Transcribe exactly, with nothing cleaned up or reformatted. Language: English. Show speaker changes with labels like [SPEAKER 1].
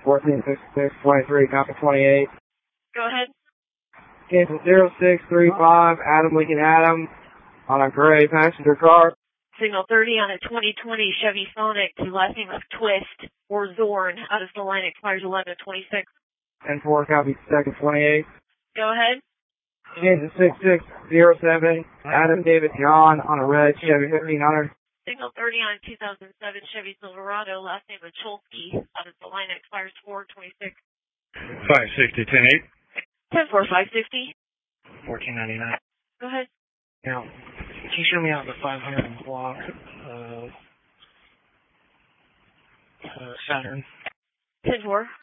[SPEAKER 1] fourteen sixty-six twenty-three, copy twenty-eight.
[SPEAKER 2] Go ahead.
[SPEAKER 1] Cancel zero six three five, Adam Lincoln Adam, on a gray passenger car.
[SPEAKER 2] Signal thirty on a twenty twenty Chevy Sonic to last name of Twist or Zorn. Out of the line expires eleven twenty-six.
[SPEAKER 1] ten four, copy second twenty-eight.
[SPEAKER 2] Go ahead.
[SPEAKER 1] Cancel six six zero seven, Adam David John, on a red Chevy fifteen hundred.
[SPEAKER 2] Signal thirty on two thousand seven Chevy Silverado, last name of Cholsky. Out of the line expires four twenty-six.
[SPEAKER 3] five sixty, ten eight.
[SPEAKER 2] ten four, five fifty.
[SPEAKER 3] fourteen ninety-nine.
[SPEAKER 2] Go ahead.
[SPEAKER 3] Now, can you show me out the five hundred block uh, uh, Saturn?
[SPEAKER 2] ten four.